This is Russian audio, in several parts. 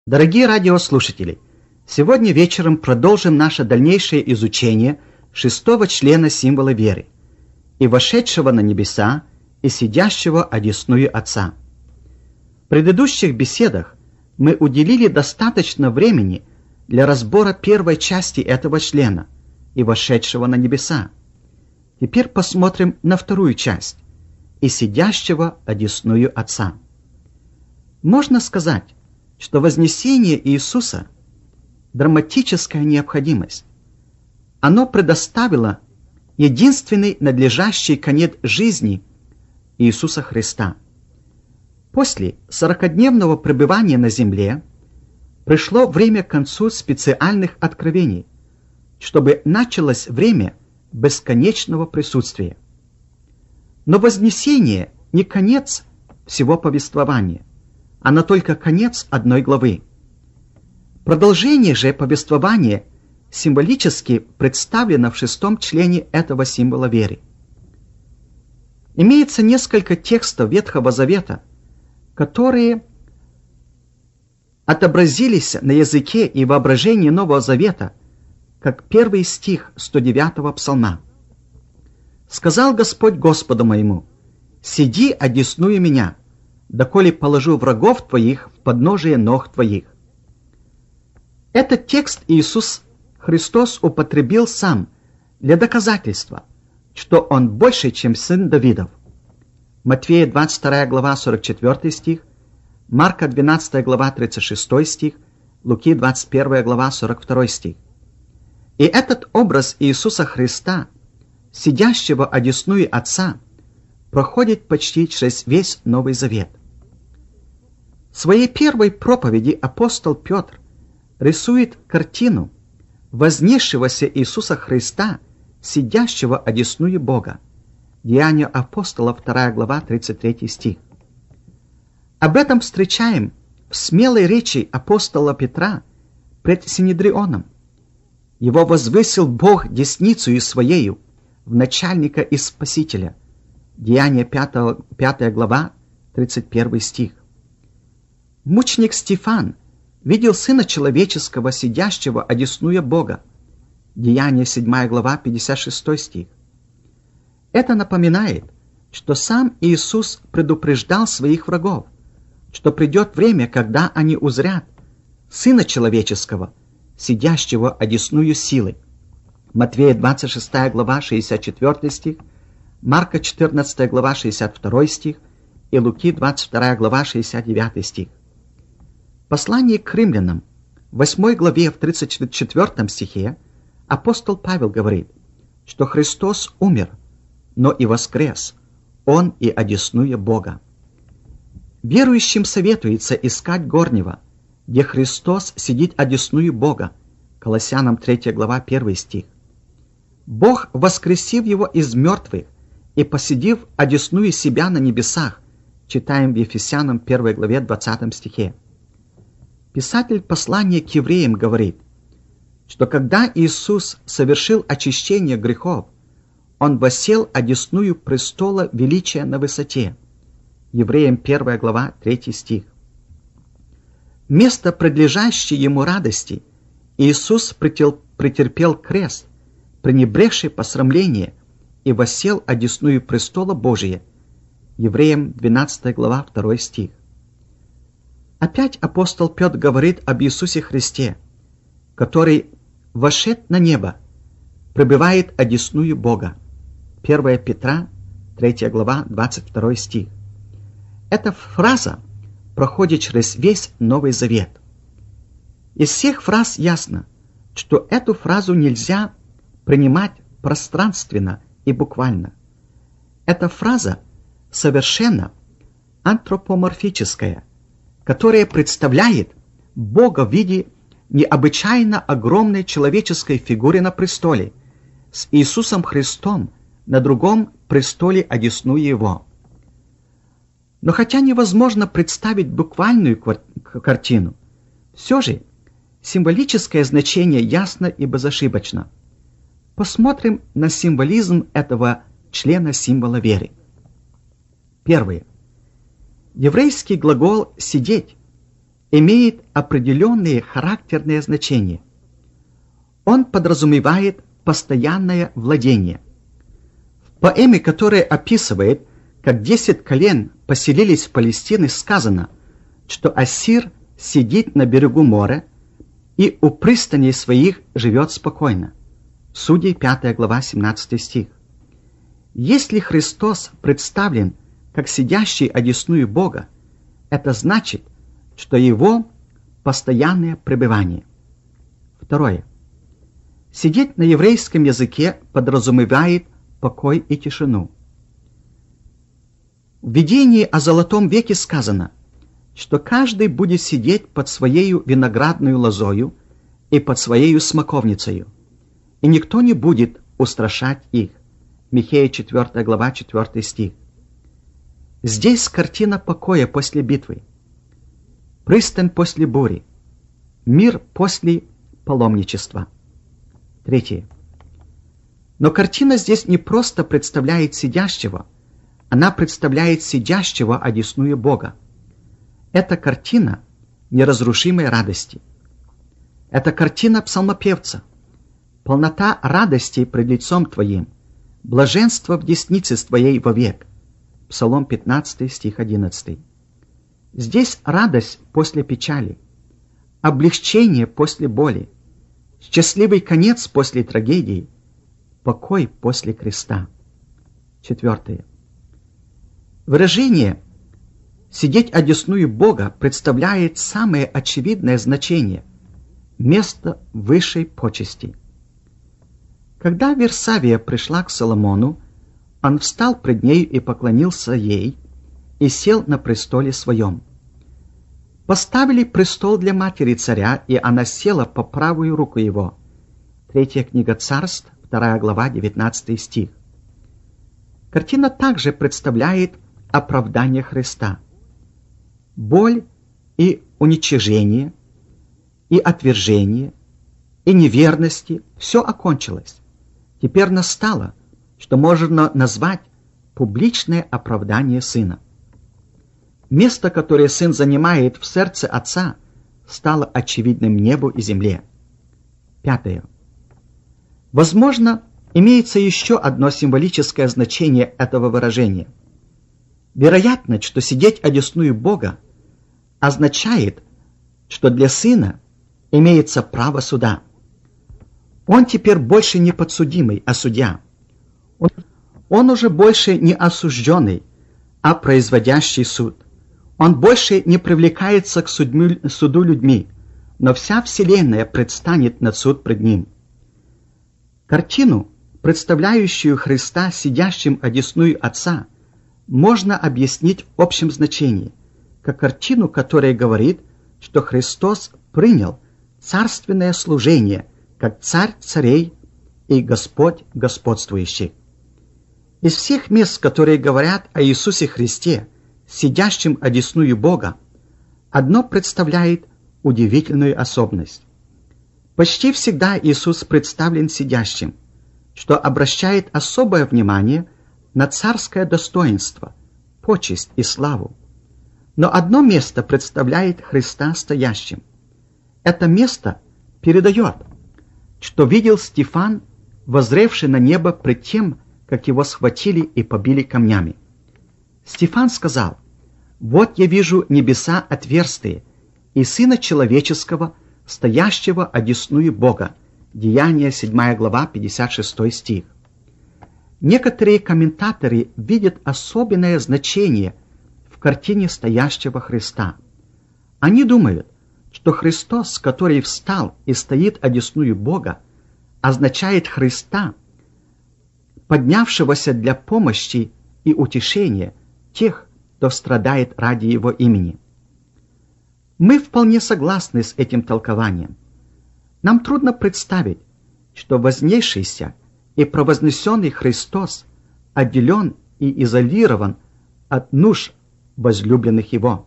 Дорогие радиослушатели, сегодня вечером продолжим наше дальнейшее изучение шестого члена символа веры и вошедшего на небеса и сидящего одесную Отца. В предыдущих беседах мы уделили достаточно времени для разбора первой части этого члена и вошедшего на небеса. Теперь посмотрим на вторую часть и сидящего одесную Отца. Можно сказать, что вознесение Иисуса – драматическая необходимость. Оно предоставило единственный надлежащий конец жизни Иисуса Христа. После 40-дневного пребывания на земле пришло время к концу специальных откровений, чтобы началось время бесконечного присутствия. Но вознесение не конец всего повествования, оно только конец одной главы. Продолжение же повествования символически представлено в шестом члене этого символа веры. Имеется несколько текстов Ветхого Завета, которые отобразились на языке и воображении Нового Завета, как первый стих 109-го псалма. «Сказал Господь Господу моему, сиди, одесную меня, доколе положу врагов твоих в подножие ног твоих». Этот текст Иисус Христос употребил сам для доказательства, что Он больше, чем сын Давидов. Матфея 22 глава 44 стих, Марка 12 глава 36 стих, Луки 21 глава 42 стих. И этот образ Иисуса Христа, сидящего одесную Отца, проходит почти через весь Новый Завет. В своей первой проповеди апостол Петр рисует картину вознесшегося Иисуса Христа, сидящего одесную Бога. Деяния апостолов 2 глава 33 стих. Об этом встречаем в смелой речи апостола Петра пред Синедрионом. Его возвысил Бог десницею своею в начальника и спасителя. Деяния 5 глава 31 стих. Мученик Стефан видел Сына Человеческого, сидящего одесную Бога. Деяния 7 глава 56 стих. Это напоминает, что сам Иисус предупреждал своих врагов, что придет время, когда они узрят Сына Человеческого, сидящего одесную силы. Матвея 26 глава 64 стих, Марка 14 глава 62 стих и Луки 22 глава 69 стих. Послание к римлянам, в 8 главе в 34 стихе, апостол Павел говорит, что Христос умер, но и воскрес, Он и одесную Бога. Верующим советуется искать горнего, где Христос сидит одесную Бога, Колоссянам 3 глава 1 стих. Бог, воскресив Его из мертвых и посидив одесную себя на небесах, читаем в Ефесянам 1 главе 20 стихе. Писатель послания к евреям говорит, что когда Иисус совершил очищение грехов, Он воссел одесную престола величия на высоте. Евреям 1 глава 3 стих. Вместо предлежащей Ему радости Иисус претерпел крест, пренебрегший посрамление, и воссел одесную престола Божия. Евреям 12 глава 2 стих. Опять апостол Петр говорит об Иисусе Христе, который, вошед на небо, пребывает одесную Бога. 1 Петра, 3 глава, 22 стих. Эта фраза проходит через весь Новый Завет. Из всех фраз ясно, что эту фразу нельзя принимать пространственно и буквально. Эта фраза совершенно антропоморфическая, которая представляет Бога в виде необычайно огромной человеческой фигуры на престоле, с Иисусом Христом на другом престоле одесную Его. Но хотя невозможно представить буквальную картину, все же символическое значение ясно и безошибочно. Посмотрим на символизм этого члена символа веры. Первое. Еврейский глагол «сидеть» имеет определенные характерные значения. Он подразумевает постоянное владение. В поэме, которая описывает, как 10 колен поселились в Палестине, сказано, что Ассир сидит на берегу моря и у пристаней своих живет спокойно. Судей 5 глава 17 стих. Если Христос представлен как сидящий одесную Бога, это значит, что его постоянное пребывание. Второе. Сидеть на еврейском языке подразумевает покой и тишину. В видении о Золотом веке сказано, что каждый будет сидеть под своею виноградную лозою и под своею смоковницею, и никто не будет устрашать их. Михея 4 глава 4 стих. Здесь картина покоя после битвы, пристань после бури, мир после паломничества. Третье. Но картина здесь не просто представляет сидящего, она представляет сидящего одесную Бога. Это картина неразрушимой радости. Это картина псалмопевца. Полнота радости пред лицом Твоим, блаженство в деснице Твоей вовек. Псалом 15, стих 11. Здесь радость после печали, облегчение после боли, счастливый конец после трагедии, покой после креста. Четвертое. Выражение «сидеть одесную Бога» представляет самое очевидное значение – место высшей почести. Когда Версавия пришла к Соломону, он встал пред нею и поклонился ей, и сел на престоле своем. Поставили престол для матери царя, и она села по правую руку его. 3 книга Царств, 2 глава, 19 стих. Картина также представляет оправдание Христа. Боль и уничижение, и отвержение, и неверности – все окончилось. Теперь настало, что можно назвать публичное оправдание Сына. Место, которое Сын занимает в сердце Отца, стало очевидным небу и земле. Пятое. Возможно, имеется еще одно символическое значение этого выражения. Вероятно, что сидеть одесную Бога означает, что для Сына имеется право суда. Он теперь больше не подсудимый, а судья. Он уже больше не осужденный, а производящий суд. Он больше не привлекается к суду людьми, но вся вселенная предстанет на суд пред ним. Картину, представляющую Христа сидящим одесную Отца, можно объяснить в общем значении, как картину, которая говорит, что Христос принял царственное служение, как Царь царей и Господь господствующий. Из всех мест, которые говорят о Иисусе Христе, сидящим одесную Бога, одно представляет удивительную особенность. Почти всегда Иисус представлен сидящим, что обращает особое внимание на царское достоинство, почесть и славу. Но одно место представляет Христа стоящим. Это место передает, что видел Стефан, воззревший на небо пред тем, как его схватили и побили камнями. Стефан сказал: «Вот я вижу небеса отверстые, и Сына Человеческого, стоящего одесную Бога». Деяния 7 глава, 56 стих. Некоторые комментаторы видят особенное значение в картине стоящего Христа. Они думают, что Христос, который встал и стоит одесную Бога, означает Христа, поднявшегося для помощи и утешения тех, кто страдает ради Его имени. Мы вполне согласны с этим толкованием. Нам трудно представить, что вознесшийся и провознесенный Христос отделен и изолирован от нужд возлюбленных Его.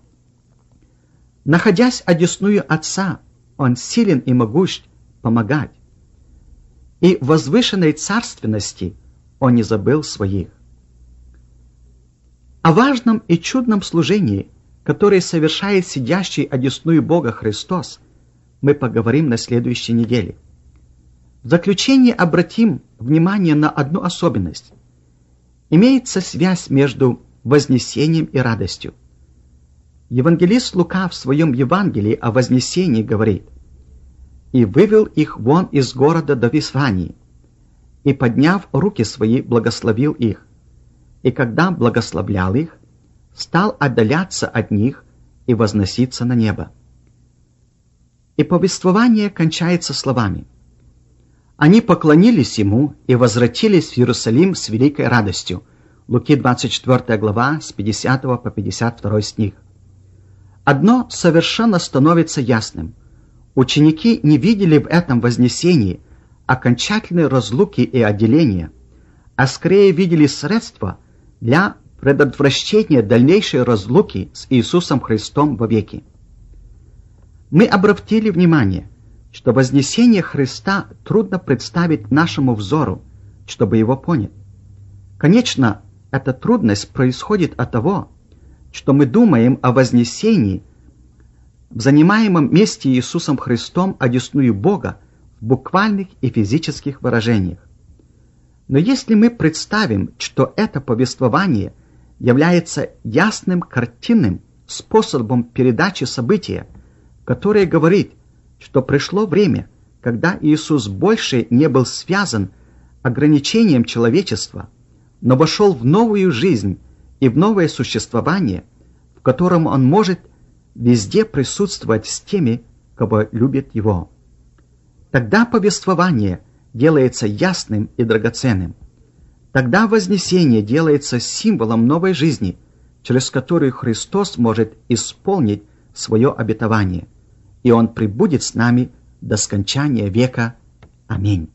Находясь одесную Отца, Он силен и могущ помогать. И в возвышенной царственности Он не забыл своих. О важном и чудном служении который совершает сидящий одесную Бога Христос, мы поговорим на следующей неделе. В заключение обратим внимание на одну особенность. Имеется связь между вознесением и радостью. Евангелист Лука в своем Евангелии о вознесении говорит: «И вывел их вон из города до Вифании, и, подняв руки свои, благословил их. И когда благословлял их, стал отдаляться от них и возноситься на небо». И повествование кончается словами: «Они поклонились ему и возвратились в Иерусалим с великой радостью». Луки 24 глава, с 50 по 52 стих. Одно совершенно становится ясным. Ученики не видели в этом вознесении окончательной разлуки и отделения, а скорее видели средства для предотвращения дальнейшей разлуки с Иисусом Христом вовеки. Мы обратили внимание, что вознесение Христа трудно представить нашему взору, чтобы его понять. Конечно, эта трудность происходит от того, что мы думаем о вознесении в занимаемом месте Иисусом Христом одесную Бога в буквальных и физических выражениях. Но если мы представим, что это повествование является ясным картинным способом передачи события, которое говорит, что пришло время, когда Иисус больше не был связан ограничением человечества, но вошел в новую жизнь и в новое существование, в котором Он может везде присутствовать с теми, кого любит Его. Тогда повествование делается ясным и драгоценным. Тогда вознесение делается символом новой жизни, через которую Христос может исполнить свое обетование, и Он пребудет с нами до скончания века. Аминь.